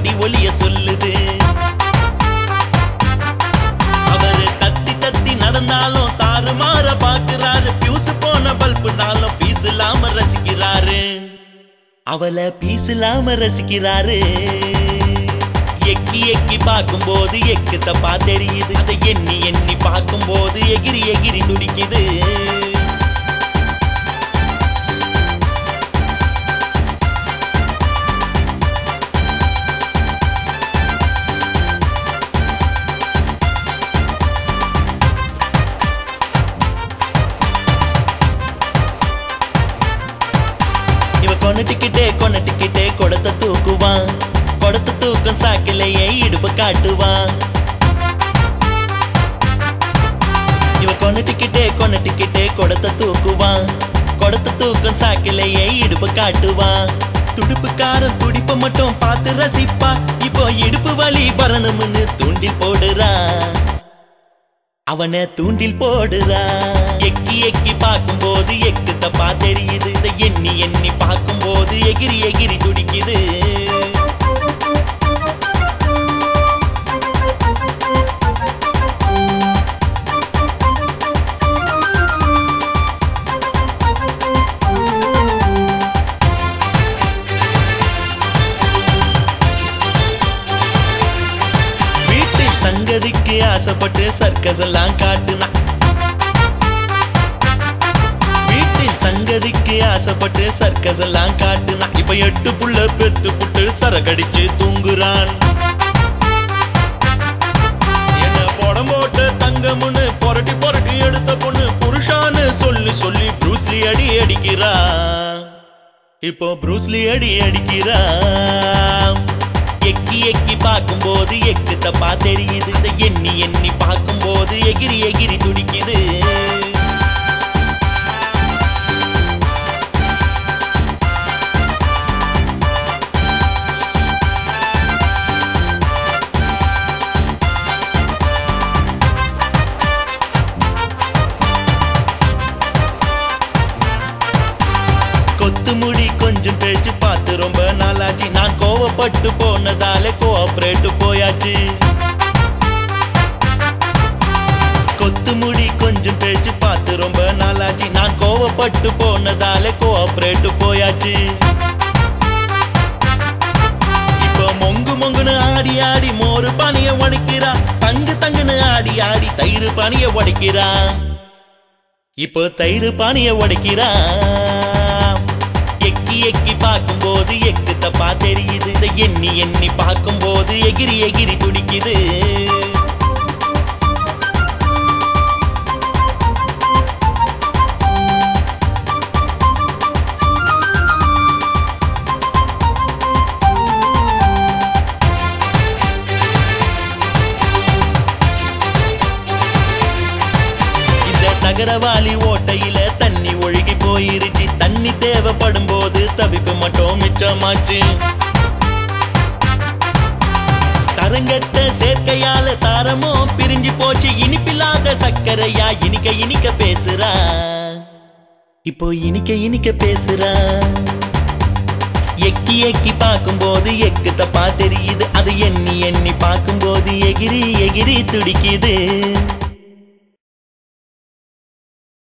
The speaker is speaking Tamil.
வண்டி ஒலிய சொல்லுது. அவரு தத்தி தத்தி நடந்தாலும் தாறுமாற பாக்குறாரு. பியூஸ் போன பல்புனாலும் பீஸ் இல்லாம ரசிக்கிறாரு. அவளை பீஸ் இல்லாம ரசிக்கிறாரு. எக்கி எக்கி பார்க்கும்போது எக்கு தப்பா தெரியுது. அதை எண்ணி எண்ணி பார்க்கும்போது எகிரி எகிரி துடிக்குது. கொனட்டிக்கிட்டே கொடத்தை தூக்குவான். கொடத்தை தூக்கம் சாக்கிலையே இடுப்பு காட்டுவான். இவ கொனட்டிக்கிட்டே கொடத்தை தூக்குவான். கொடத்தை தூக்கம் சாக்கிலையே இடுப்பு காட்டுவான். துடுப்புக்காரன் துடிப்ப மட்டும் பார்த்து ரசிப்பா. இப்போ இடுப்பு வலி வரணும்னு தூண்டில் போடுறான். அவனை தூண்டில் போடுறான். எக்கி எக்கி பார்க்கும்போது எக்கு தப்பா தெரியுது. இதை எண்ணி எண்ணி பார்க்கும்போது எகிரி எகிரி துடிக்குது. வீட்டில் சங்கதிக்கு ஆசைப்பட்டு சர்க்கஸ் எல்லாம் காட்டுனா. சங்கதிக்கு ஆசைப்பட்டு சர்க்கஸ் எல்லாம் காட்டுனா. இப்ப 8 புள்ள பெத்து புட்டு சரகடிச்சு தூங்குறான். என்ன படம் போட்ட தங்கமுன்னு பொரட்டி பொரட்டி எடுத்த பொண்ணு புருஷான்னு சொல்லி சொல்லி ப்ரூஸ்லி அடி அடிக்கிறா. இப்போ ப்ரூஸ்லி அடி அடிக்கிறா. எக்கி எக்கி பார்க்கும்போது எக்கு தப்பா தெரியுது. இதை எண்ணி எண்ணி பார்க்கும்போது எகிரி எகிரி துடிக்குது. முடி கொஞ்சம் பேச்சு பார்த்து ரொம்ப நாளாச்சு. நான் கோவப்பட்டு போனதாலே கோஆபரேட் போயாச்சு. கொத்து முடி கொஞ்சம் பேச்சு பார்த்து ரொம்ப நாளாச்சு. நான் கோவப்பட்டு போனதாலே கோஆபரேட் போயாச்சு. இப்போ மொங்கு மொங்குன்னு ஆடி ஆடி மோரு பனிய உடைக்கிறா. தங்கு தங்குன்னு ஆடி ஆடி தயிர் பனிய உடைக்கிறா. இப்போ தயிர் பனிய உடைக்கிறா. எக்கி எக்கி பார்க்கும்போது எக்கு தப்பா தெரியுது. இதை எண்ணி எண்ணி பார்க்கும்போது எகிரி எகிரி துடிக்குது. இந்த நகரவாளி ஓட்டையில தண்ணி ஒழுகி போயிருச்சு. தண்ணி தேவைப்படும் போது தவிப்பு மட்டும் மிச்சமாச்சு. தரங்கட்ட சேர்க்கையால தாரமோ பிரிஞ்சு போச்சு. இனிப்பில்லாத சக்கரையா இனிக்க இனிக்க பேசுறா. இப்போ இனிக்க இனிக்க பேசுறா. எக்கி எக்கி பார்க்கும்போது எக்கு தப்பா தெரியுது. அது எண்ணி எண்ணி பார்க்கும்போது எகிரி எகிரி துடிக்குது.